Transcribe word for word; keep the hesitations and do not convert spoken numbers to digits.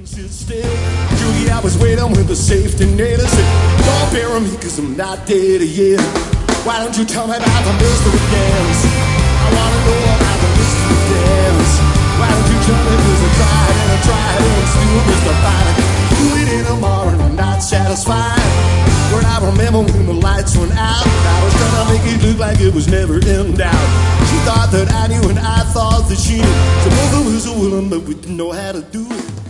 sit still. Judy, I was waiting with the safety net. I said, don't bury me cause I'm not dead yet. Why don't you tell me about the mystery dance? I wanna know about the mystery dance. Why don't you tell me cause I tried and I tried and still mystified. Do it in the morning, I'm not satisfied. Where I remember when the lights went out, I was trying to make it look like it was never in doubt. She thought that I knew and I thought that she knew. So both of us were willing but we didn't know how to do it.